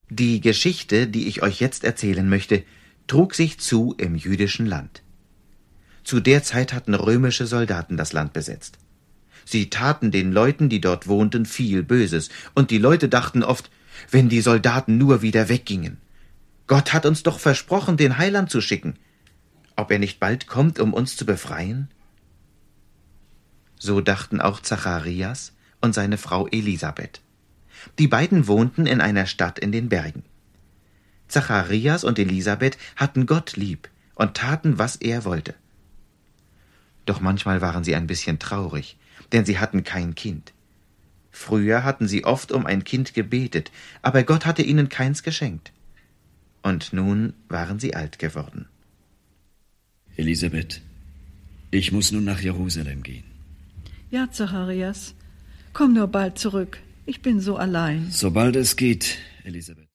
Die Geschichte, die ich euch jetzt erzählen möchte, trug sich zu im jüdischen Land. Zu der Zeit hatten römische Soldaten das Land besetzt. Sie taten den Leuten, die dort wohnten, viel Böses, und die Leute dachten oft, wenn die Soldaten nur wieder weggingen. Gott hat uns doch versprochen, den Heiland zu schicken. Ob er nicht bald kommt, um uns zu befreien? So dachten auch Zacharias und seine Frau Elisabeth. Die beiden wohnten in einer Stadt in den Bergen. Zacharias und Elisabeth hatten Gott lieb und taten, was er wollte. Doch manchmal waren sie ein bisschen traurig, denn sie hatten kein Kind. Früher hatten sie oft um ein Kind gebetet, aber Gott hatte ihnen keins geschenkt. Und nun waren sie alt geworden. Elisabeth, ich muss nun nach Jerusalem gehen. Ja, Zacharias, komm nur bald zurück. Ich bin so allein. Sobald es geht, Elisabeth.